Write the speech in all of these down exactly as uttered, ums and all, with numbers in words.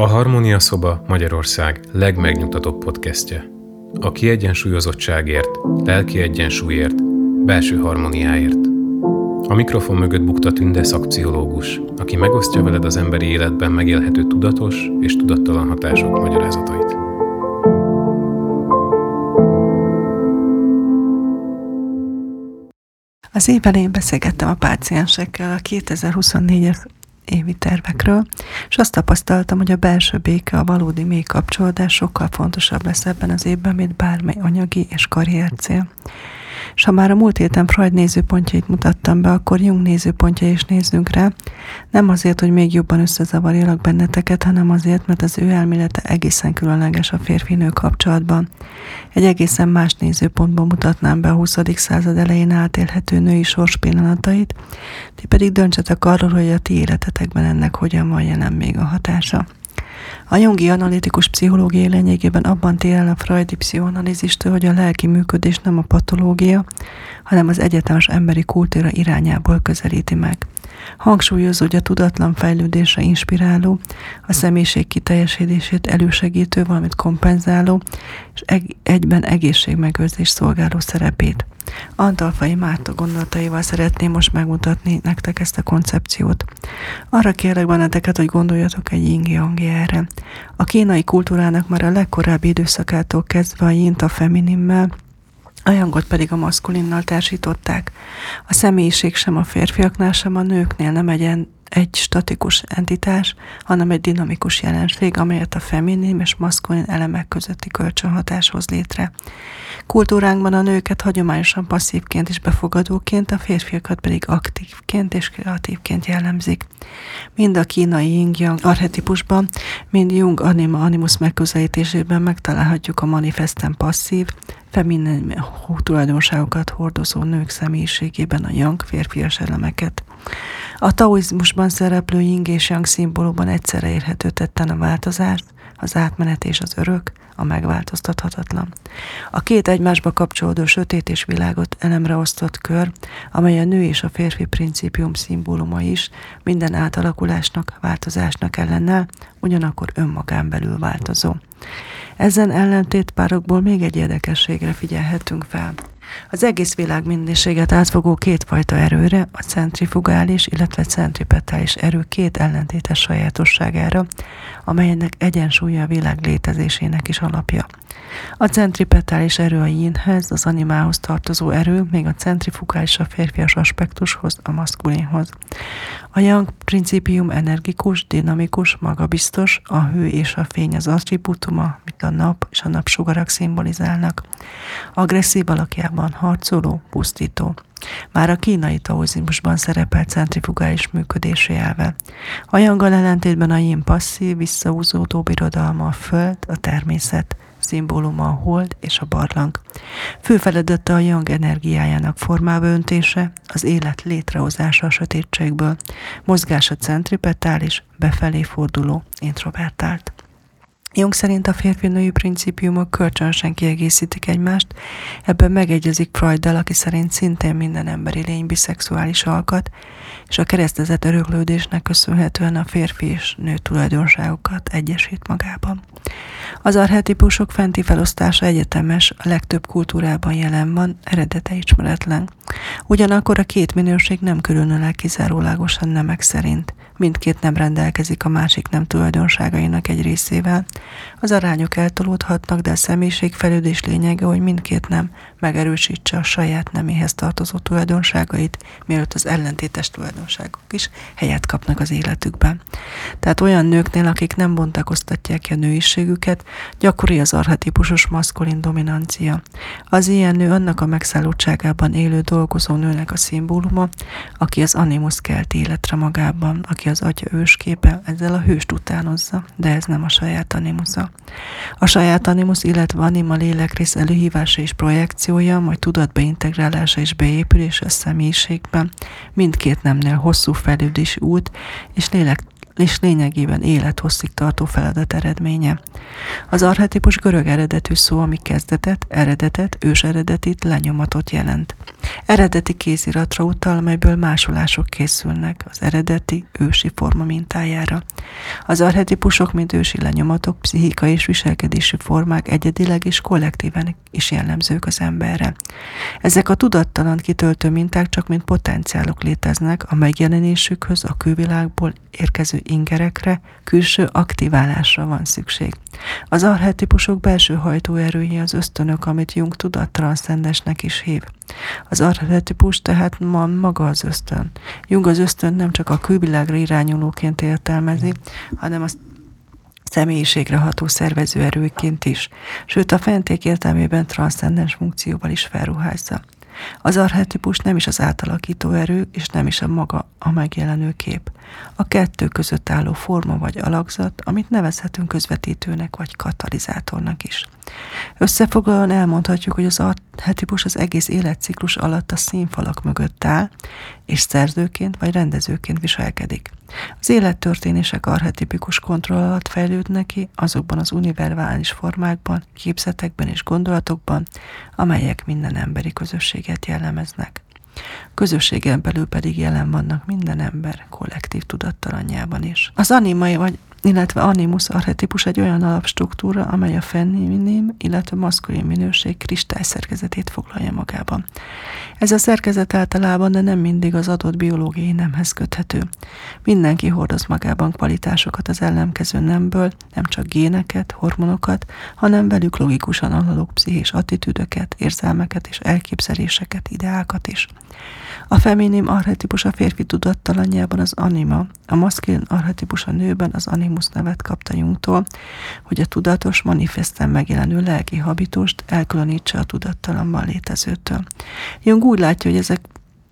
A Harmónia Szoba Magyarország legmegnyugtatóbb podcastje. A kiegyensúlyozottságért, lelki egyensúlyért, belső harmóniáért. A mikrofon mögött bukta Tünde szakpszichológus, aki megosztja veled az emberi életben megélhető tudatos és tudattalan hatások magyarázatait. Az év elején beszélgettem a páciensekkel a kétezer-huszonnégyes évi tervekről, és azt tapasztaltam, hogy a belső béke, a valódi mély kapcsolódás sokkal fontosabb lesz ebben az évben, mint bármely anyagi és karriercél. És ha már a múlt héten Freud nézőpontjait mutattam be, akkor Jung nézőpontja is nézzünk rá, nem azért, hogy még jobban összezavarjalak benneteket, hanem azért, mert az ő elmélete egészen különleges a férfi-nő kapcsolatban. Egy egészen más nézőpontból mutatnám be a huszadik század elején átélhető női sors pillanatait, ti pedig döntsetek arról, hogy a ti életetekben ennek hogyan van jelen még a hatása. A jungi analitikus pszichológiai lényegében abban tér el a freudi pszichoanalízistől, hogy a lelki működés nem a patológia, hanem az egyetemes emberi kultúra irányából közelíti meg. Hangsúlyozza, hogy a tudatlan fejlődésre inspiráló, a személyiség kiteljesedését elősegítő, valamit kompenzáló, és egyben egészségmegőrzés szolgáló szerepét. Antalfai Márta gondolataival szeretném most megmutatni nektek ezt a koncepciót. Arra kérlek benneteket, hogy gondoljatok egy yin-yang erre. A kínai kultúrának már a legkorábbi időszakától kezdve a yint a feminimmel, a yangot pedig a maszkulinnal társították. A személyiség sem a férfiaknál, sem a nőknél nem egy, egy statikus entitás, hanem egy dinamikus jelenség, amelyet a feminin és maszkulin elemek közötti kölcsönhatás hoz létre. Kultúránkban a nőket hagyományosan passzívként és befogadóként, a férfiakat pedig aktívként és kreatívként jellemzik. Mind a kínai yin-yang archetipusban, mind Jung anima-animus megközelítésében megtalálhatjuk a manifesten passzív, feminin tulajdonságokat hordozó nők személyiségében a yang férfias elemeket. A taoizmusban szereplő yin és yang szimbólumban egyszerre érhető tetten a változást, az átmenet és az örök, a megváltoztathatatlan. A két egymásba kapcsolódó sötét és világot elemre osztott kör, amely a nő és a férfi principium szimbóluma is, minden átalakulásnak, változásnak ellennel, ugyanakkor önmagán belül változó. Ezen ellentétpárokból még egy érdekességre figyelhetünk fel. Az egész világ minőséget átfogó kétfajta erőre, a centrifugális, illetve centripetális erő két ellentétes sajátosságára, amelynek egyensúlya a világ létezésének is alapja. A centripetális erő a yinhez, az animához tartozó erő, még a centrifugális a férfias aspektushoz, a maszkulinhoz. A yang principium energikus, dinamikus, magabiztos, a hő és a fény az attribútuma, mit a nap és a napsugarak szimbolizálnak. Agresszív alakjában harcoló, pusztító. Már a kínai taoizmusban szerepel centrifugális működési elve. A yanggal ellentétben a yin passzív, visszahúzódó birodalma a föld, a természet, szimbóluma a hold és a barlang. Fő feladata a yang energiájának formába öntése, az élet létrehozása a sötétségből, mozgása centripetális, befelé forduló, introvertált. Jung szerint a férfi-női principiumok kölcsönösen kiegészítik egymást, ebben megegyezik Freuddal, aki szerint szintén minden emberi lény biszexuális alkat, és a keresztezett öröklődésnek köszönhetően a férfi és nő tulajdonságokat egyesít magában. Az archetipusok fenti felosztása egyetemes, a legtöbb kultúrában jelen van, eredete ismeretlen. Ugyanakkor a két minőség nem különül el kizárólagosan nemek szerint. Mindkét nem rendelkezik a másik nem tulajdonságainak egy részével. Az arányok eltolódhatnak, de a személyiség fejlődés lényege, hogy mindkét nem megerősítse a saját neméhez tartozó tulajdonságait, mielőtt az ellentétes tulajdonságok is helyet kapnak az életükben. Tehát olyan nőknél, akik nem bontakoztatják ki a nőiségüket, gyakori az archetipusos maszkulin dominancia. Az ilyen nő annak a megszállottságában élő dolgozó nőnek a szimbóluma, aki az animus kelt életre magában, aki az atya ősképe, ezzel a hőst utánozza, de ez nem a saját animusza. A saját animus, illetve anima lélekrész előhívása és projekciója, majd tudatba integrálása és beépülése a személyiségben mindkét nemnél hosszú fejlődési út és lélek és lényegében élethosszig tartó feladat eredménye. Az archetípus görög eredetű szó, ami kezdetet, eredetet, ős eredetit, lenyomatot jelent. Eredeti kéziratra utal, amelyből másolások készülnek az eredeti, ősi forma mintájára. Az archetípusok, mint ősi lenyomatok, pszichikai és viselkedési formák egyedileg és kollektíven is jellemzők az emberre. Ezek a tudattalan kitöltő minták csak mint potenciálok léteznek, a megjelenésükhöz a külvilágból érkező ingerekre, külső aktiválásra van szükség. Az archetípusok belső hajtóerői az ösztönök, amit Jung tudattranszcendensnek is hív. Az archetípus tehát ma maga az ösztön. Jung az ösztön nem csak a külvilágra irányulóként értelmezi, hanem az személyiségre ható szervező erőként is, sőt a fenték értelmében transzcendens funkcióval is felruházza. Az archetípus nem is az átalakító erő, és nem is a maga a megjelenő kép. A kettő között álló forma vagy alakzat, amit nevezhetünk közvetítőnek vagy katalizátornak is. Összefoglalóan elmondhatjuk, hogy az archetípus az egész életciklus alatt a színfalak mögött áll, és szerzőként vagy rendezőként viselkedik. Az élettörténések archetipikus kontroll alatt fejlődnek ki azokban az univerzális formákban, képzetekben és gondolatokban, amelyek minden emberi közösséget jellemeznek. Közösségen belül pedig jelen vannak minden ember kollektív tudattalanjában is. Az anima vagy illetve animus archetípus egy olyan alapstruktúra, amely a feminim, illetve maszkulin minőség kristályszerkezetét foglalja magában. Ez a szerkezet általában, de nem mindig az adott biológiai nemhez köthető. Mindenki hordoz magában kvalitásokat az ellenkező nemből, nem csak géneket, hormonokat, hanem velük logikusan analóg pszichés attitűdöket, érzelmeket és elképzeléseket, ideákat is. A feminim archetípus a férfi tudattalanjában az anima, a maszkulin archetípus a nőben az animus nevet kapta Jungtól, hogy a tudatos, manifesten megjelenő lelki habitust elkülönítse a tudattalanban létezőtől. Jung úgy látja, hogy ezek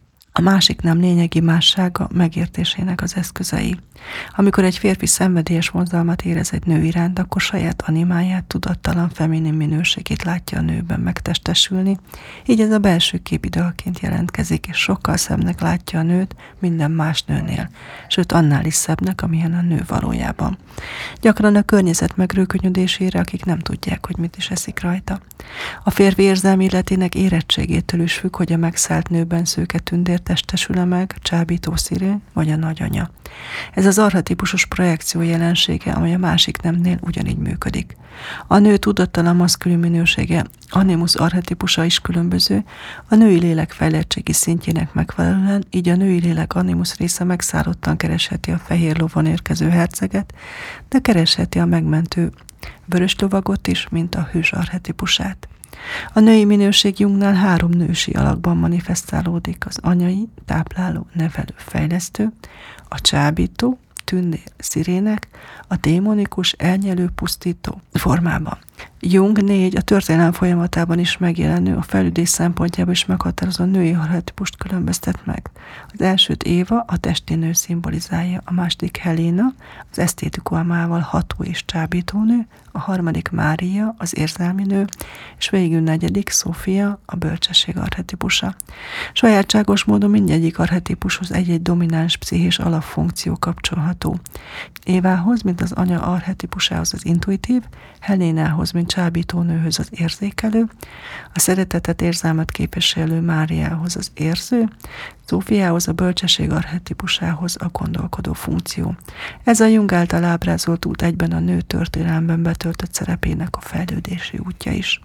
a másik nem lényegi mássága megértésének az eszközei. Amikor egy férfi szenvedélyes vonzalmat érez egy nő iránt, akkor saját animáját, tudattalan feminin minőségét látja a nőben megtestesülni, így ez a belső kép idealként jelentkezik, és sokkal szebbnek látja a nőt minden más nőnél, sőt annál is szebbnek, amilyen a nő valójában. Gyakran a környezet megrőkönyödésére, akik nem tudják, hogy mit is eszik rajta. A férfi érzelmi életének érettségétől is függ, hogy a megszállt nőben szőke tündér testesül-e meg, csábító szirén vagy a nagyanya. Ez az archetípusos projekció jelensége, amely a másik nemnél ugyanígy működik. A nő tudattalan maszkulin minősége, animus archetípusa is különböző, a női lélek fejlettségi szintjének megfelelően, így a női lélek animus része megszállottan keresheti a fehér lovon érkező herceget, de keresheti a megmentő vörös lovagot is, mint a hős archetípusát. A női minőség Jungnál három nősi alakban manifestálódik: az anyai, tápláló, nevelő, fejlesztő, a csábító, tündér, szirének, a démonikus, elnyelő, pusztító formában. Jung négy a történelem folyamatában is megjelenő, a fejlődés szempontjából is meghatározó női archetípust különböztet meg. Az elsőt Éva, a testi nő szimbolizálja, a második Helena, az esztétikumával ható és csábító nő, a harmadik Mária, az érzelmi nő, és végül negyedik Szófia, a bölcsesség archetipusa. Sajátságos módon mindegyik archetípushoz egy-egy domináns pszichés alapfunkció kapcsolható. Évához, mint az anya archetipusához az intuitív, Helénához, mint csábító nőhöz az érzékelő, a szeretetet, érzelmet képviselő Máriához az érző, Szófiához, a bölcsesség archetipusához a gondolkodó funkció. Ez a Jung által ábrázolt út egyben a nő történelemben betöltött szerepének a fejlődési útja is.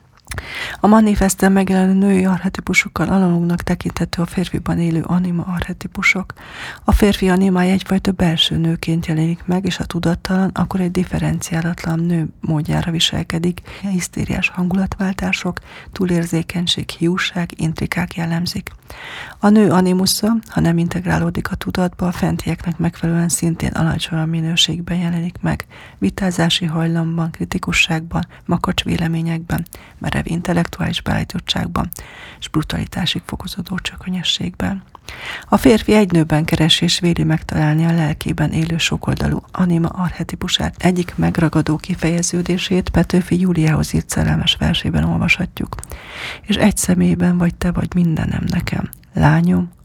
A manifesten megjelenő női archetipusokkal analógnak tekinthető a férfiban élő anima archetipusok. A férfi animája egyfajta belső nőként jelenik meg, és a tudattalan akkor egy differenciálatlan nő módjára viselkedik. A hisztériás hangulatváltások, túlérzékenység, hiúság, intrikák jellemzik. A nő animusza, ha nem integrálódik a tudatba, a fentieknek megfelelően szintén alacsonyabb minőségben jelenik meg, vitázási hajlamban, kritikusságban, makacs véleményekben, merev intellektuális beállítottságban és brutalitásig fokozódó csökönyességben. A férfi egy nőben keresi és véli megtalálni a lelkében élő sokoldalú anima archetipusát. Egyik megragadó kifejeződését Petőfi Júliához írt szerelmes versében olvashatjuk. És egy személyben vagy te vagy mindenem nekem, lányom,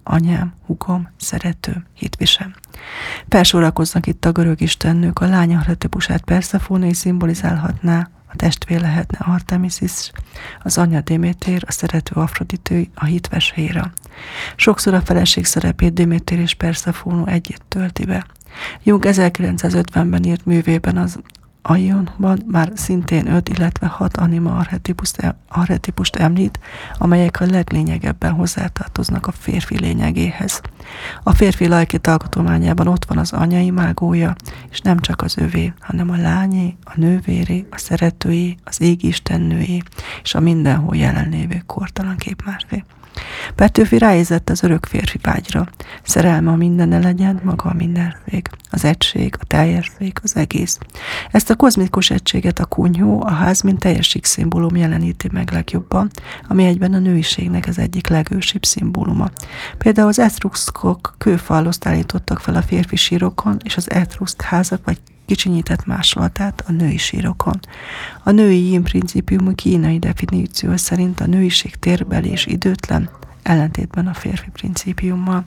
anyám, hugom, szeretőm, hitvisem. Felsorakoznak itt a görög istennők, a lány archetípusát Perszefóné szimbolizálhatná, a testvér lehetne Artemisis, az anya Démétér, a szerető Afroditő, a hitves Héra. Sokszor a feleség szerepét Démétér és Perszefónó együtt tölti be. Jung ezerkilencszázötvenben írt művében az Aionban már szintén öt, illetve hat anima archetípust, archetípust említ, amelyek a leglényegebben hozzátartoznak a férfi lényegéhez. A férfi lajkét alkotmányában ott van az anya imágója, és nem csak az övé, hanem a lányé, a nővéré, a szeretőjé, az égi istennőjé, és a mindenhol jelenlévő kortalan képmásé. Petőfi ráérzett az örök férfi vágyra. Szerelme a mindenne legyen, maga a mindenség, az egység, a teljesség, az egész. Ezt a kozmikus egységet a kunyhó, a ház, mint teljesség szimbólum jeleníti meg legjobban, ami egyben a nőiségnek az egyik legősibb szimbóluma. Például az etruszkok kőfalloszt állítottak fel a férfi sírokon, és az etruszk házak vagy kicsinyített másolatát a női sírokon. A női yin principium kínai definíció szerint a nőiség térbeli és időtlen, ellentétben a férfi principiummal.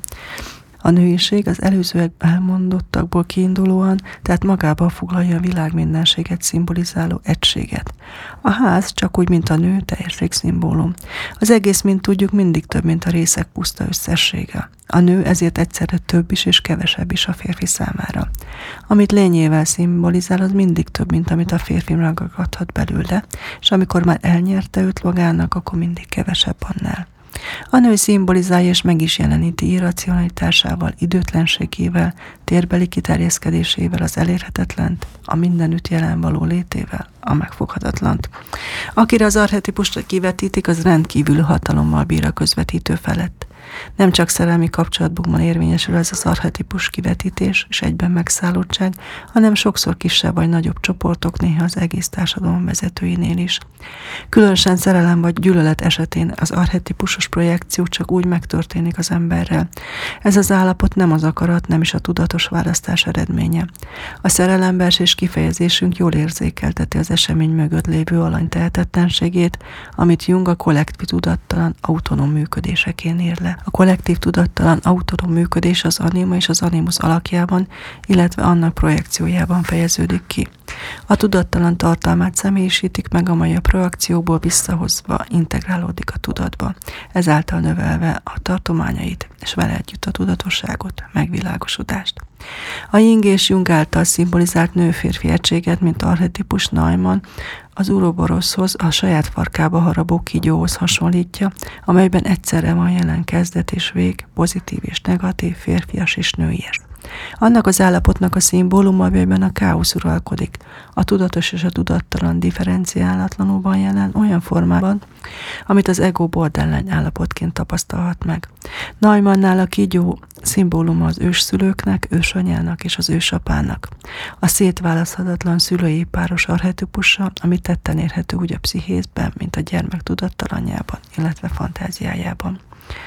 A nőiség az előzőek elmondottakból kiindulóan, tehát magába foglalja a világ mindenséget szimbolizáló egységet. A ház csak úgy, mint a nő, teljesség szimbólum. Az egész, mint tudjuk, mindig több, mint a részek puszta összessége. A nő ezért egyszerre több is és kevesebb is a férfi számára. Amit lényével szimbolizál, az mindig több, mint amit a férfi ragadhat belőle, és amikor már elnyerte őt magának, akkor mindig kevesebb annál. A nő szimbolizálja és meg is jeleníti irracionalitásával, időtlenségével, térbeli kiterjeszkedésével az elérhetetlent, a mindenütt jelen való létével, a megfoghatatlant. Akire az archetípust kivetítik, az rendkívül hatalommal bír a közvetítő felett. Nem csak szerelmi kapcsolatban érvényesül ez az archetípus kivetítés és egyben megszállottság, hanem sokszor kisebb vagy nagyobb csoportok, néha az egész társadalom vezetőinél is. Különösen szerelem vagy gyűlölet esetén az archetípusos projekció csak úgy megtörténik az emberrel. Ez az állapot nem az akarat, nem is a tudatos választás eredménye. A szerelembelsés kifejezésünk jól érzékelteti az esemény mögött lévő alanytehetetlenségét, amit Jung a kollektív tudattalan autonóm működéseként ír le. A kollektív tudattalan autonóm működés az anima és az animus alakjában, illetve annak projekciójában fejeződik ki. A tudattalan tartalmát személyisítik meg, amely a projekcióból visszahozva integrálódik a tudatba, ezáltal növelve a tartományait, és vele együtt a tudatosságot, megvilágosodást. A Yin és Jung által szimbolizált nő-férfi egységet, mint archetípus Neumann, az Uroboroshoz, a saját farkába harabó kígyóhoz hasonlítja, amelyben egyszerre van jelen kezdet és vég, pozitív és negatív, férfias és nőies. Annak az állapotnak a szimbóluma, amelyben a káosz uralkodik. A tudatos és a tudattalan differenciálatlanul van jelen olyan formában, amit az ego borderline állapotként tapasztalhat meg. Neumannnál a kígyó szimbóluma az ősszülőknek, ősanyának és az ősapának. A szétválaszthatatlan szülői páros archetípusa, ami tetten érhető úgy a pszichészben, mint a gyermek tudattalanjában, illetve fantáziájában.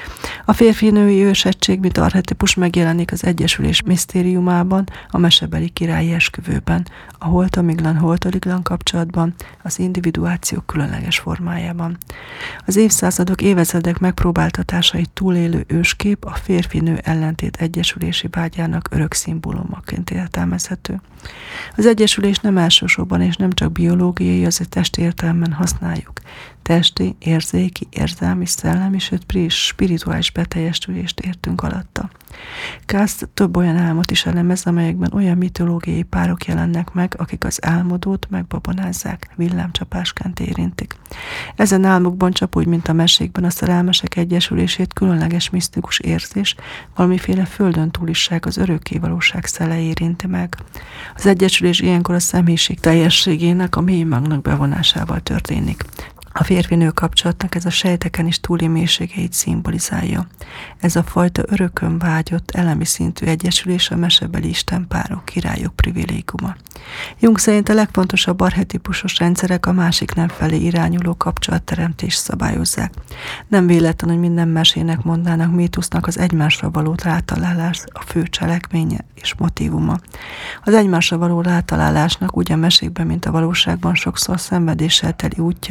A férfi-női ősegység, mint archetípus megjelenik az egyesülés misztériumában, a mesebeli királyi esküvőben, a holtamiglan-holtaliglan kapcsolatban, az individuáció különleges formájában. Az évszázadok, évezredek megpróbáltatásait túlélő őskép a férfi-nő ellentét egyesülési vágyának örök szimbólumaként értelmezhető. Az egyesülés nem elsősorban és nem csak biológiai, az testi értelemben használjuk. Testi, érzéki, érzelmi, szellemi, sőt spirituális beteljesülést értünk alatta. Kász több olyan álmot is elemez, amelyekben olyan mitológiai párok jelennek meg, akik az álmodót megbabonázzák, villámcsapásként érintik. Ezen álmokban csak úgy, mint a mesékben a szerelmesek egyesülését különleges misztikus érzés, valamiféle földön túliság, az örökké valóság szele érinti meg. Az egyesülés ilyenkor a személyiség teljességének, a mély magnak bevonásával történik. A férfi-nő kapcsolatnak ez a sejteken is túli mélységeit szimbolizálja. Ez a fajta örökön vágyott, elemi szintű egyesülés a mesebeli istenpárok, királyok privilégiuma. Jung szerint a legfontosabb archetípusos rendszerek a másik nem felé irányuló kapcsolatteremtést szabályozzák. Nem véletlen, hogy minden mesének, mondának, mítusznak az egymásra való rátalálás a fő cselekménye és motívuma. Az egymásra való rátalálásnak úgy a mesékben, mint a valóságban sokszor szenvedéssel teli útja, ím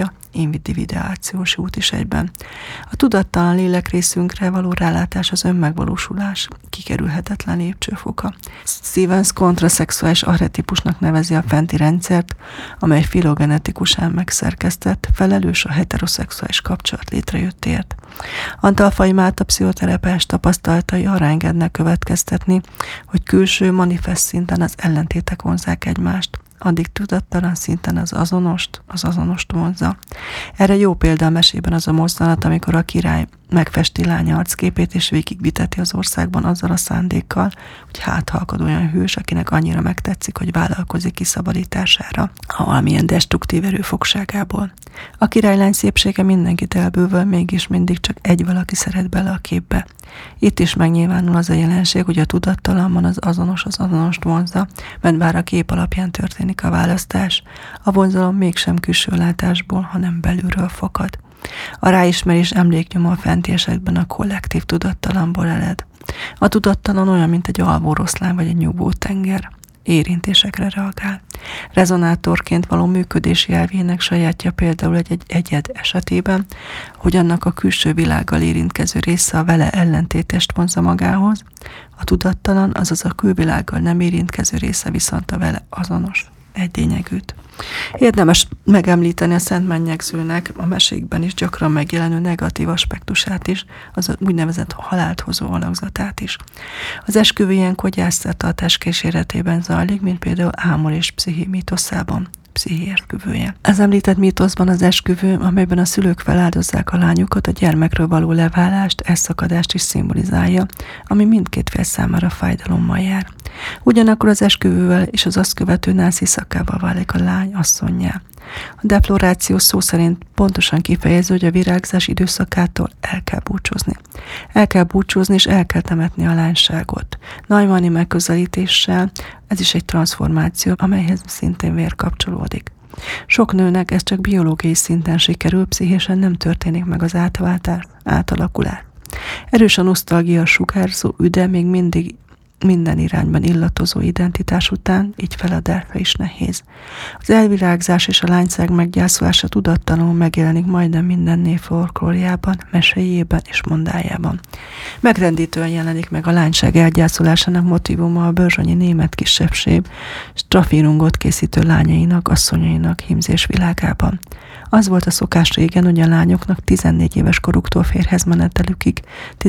individuációs út is egyben. A tudattalan lélekrészünkre való rálátás az önmegvalósulás kikerülhetetlen lépcsőfoka. Stevens kontraszexuális archetípusnak nevezi a fenti rendszert, amely filogenetikusan megszerkesztett, felelős a heteroszexuális kapcsolat létrejöttért. Antal Fay Málta pszichoterapeus tapasztalatai arra engednek következtetni, hogy külső manifest szinten az ellentétek vonzzák egymást, addig tudattalan szinten az azonost, az azonost vonzza. Erre jó példa a mesében az a mozzanat, amikor a király megfesti lánya arcképét, és végigviteti az országban azzal a szándékkal, hogy háthalkad olyan hős, akinek annyira megtetszik, hogy vállalkozik kiszabadítására a valamilyen destruktív erő fogságából. A királylány szépsége mindenkit elbűvöl, mégis mindig csak egy valaki szeret bele a képbe. Itt is megnyilvánul az a jelenség, hogy a tudattalanban az azonos az azonost vonzza, mert bár a kép alapján történik a választás, a vonzalom mégsem külső látásból, hanem belülről fakad. A ráismerés emléknyoma a fenti esetben a kollektív tudattalanból ered. A tudattalan olyan, mint egy alvó oroszlán vagy egy nyugvó tenger. Érintésekre reagál. Rezonátorként való működési elvének sajátja például egy, egy egyed esetében, hogy annak a külső világgal érintkező része a vele ellentétest vonzza magához, a tudattalan, azaz a külvilággal nem érintkező része viszont a vele azonos, egylényegűt. Érdemes megemlíteni a Szent Mennyegzőnek a mesékben is gyakran megjelenő negatív aspektusát is, az úgynevezett halált hozó alakzatát is. Az esküvő ilyenkor gyászszertartás kíséretében zajlik, mint például Ámor és Psziché mítoszában. Psziché esküvője. Az említett mítoszban az esküvő, amelyben a szülők feláldozzák a lányukat, a gyermekről való leválást, elszakadást is szimbolizálja, ami mindkét fél számára fájdalommal jár. Ugyanakkor az esküvővel és az azt követő nász éjszakával válik a lány asszonnyá. A defloráció szó szerint pontosan kifejező, hogy a virágzás időszakától el kell búcsúzni. El kell búcsúzni, és el kell temetni a lányságot. Neumanni megközelítéssel ez is egy transformáció, amelyhez szintén vér kapcsolódik. Sok nőnek ez csak biológiai szinten sikerül, pszichésen nem történik meg az átváltás, átalakulás. Erős a nosztalgia sugárzó üde, még mindig minden irányban illatozó identitás után, így feladása is nehéz. Az elvirágzás és a lányság meggyászolása tudattalanul megjelenik majdnem minden név folklórjában, meséjében és mondájában. Megrendítően jelenik meg a lányság elgyászolásának motívuma a börzsönyi német kisebbség strafírungot készítő lányainak, asszonyainak hímzés világában. Az volt a szokás régen, hogy a lányoknak tizennégy éves koruktól férjhez menetelükig,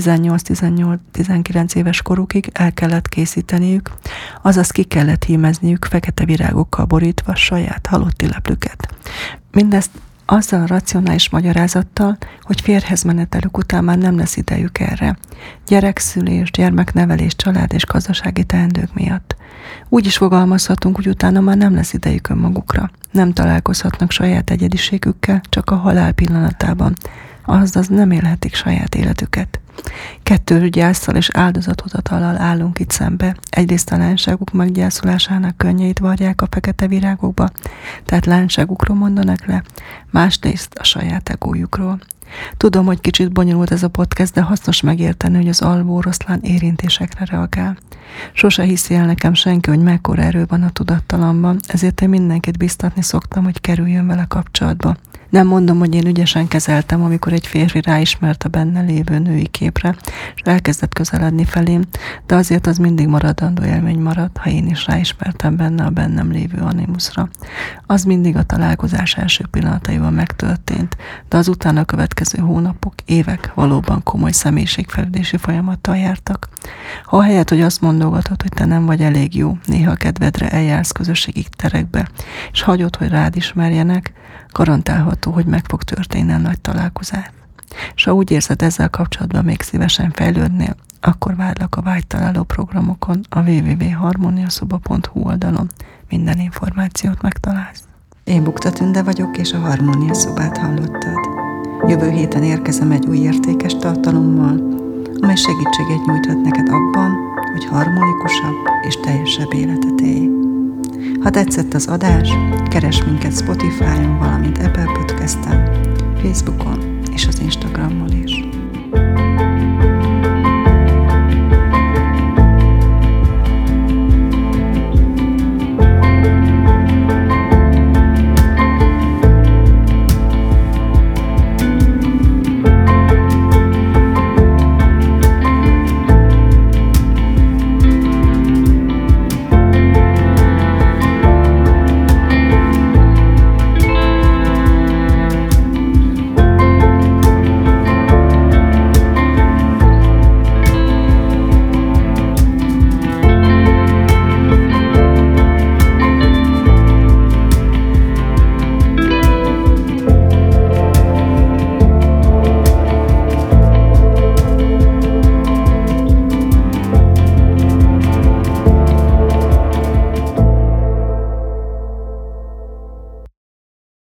tizennyolc-tizenkilenc éves korukig el kellett készíteniük, azaz ki kellett hímezniük fekete virágokkal borítva saját halotti leplüket. Mindezt azzal a racionális magyarázattal, hogy férjhez menetelük után már nem lesz idejük erre. Gyerekszülés, gyermeknevelés, család és gazdasági teendők miatt. Úgy is fogalmazhatunk, hogy utána már nem lesz idejük önmagukra. Nem találkozhatnak saját egyediségükkel, csak a halál pillanatában. Azaz nem élhetik saját életüket. Kettős gyászsal és áldozathozatalal állunk itt szembe. Egyrészt a lányságuk meggyászolásának könnyeit varják a fekete virágokba, tehát lányságukról mondanak le, másrészt a saját egójukról. Tudom, hogy kicsit bonyolult ez a podcast, de hasznos megérteni, hogy az alvó oroszlán érintésekre reagál. Sose hiszi el nekem senki, hogy mekkora erő van a tudattalamban, ezért én mindenkit biztatni szoktam, hogy kerüljön vele kapcsolatba. Nem mondom, hogy én ügyesen kezeltem, amikor egy férfi ráismert a benne lévő női képre, és elkezdett közeledni felém, de azért az mindig maradandó élmény maradt, ha én is ráismertem benne a bennem lévő animuszra. Az mindig a találkozás első pillanataiban megtörtént, de az utána következő hónapok, évek valóban komoly személyiségfejlődési folyamattal jártak. Ha ahelyett, hogy azt mondogatod, hogy te nem vagy elég jó, néha kedvedre eljársz közösségi terekbe, és hagyod, hogy rád ismerjenek, garantálható, hogy meg fog történni a nagy találkozás. És ha úgy érzed ezzel kapcsolatban még szívesen fejlődnél, akkor várlak a vágytaláló programokon a double-u double-u double-u pont harmoniaszoba pont hu oldalon. Minden információt megtalálsz. Én Bukta Tünde vagyok, és a Harmónia Szobát hallottad. Jövő héten érkezem egy új értékes tartalommal, amely segítséget nyújthat neked abban, hogy harmonikusabb és teljesebb életet élj. Ha tetszett az adás, keresd minket Spotify-on, valamint Apple Podcast-en, Facebookon és az Instagramon is.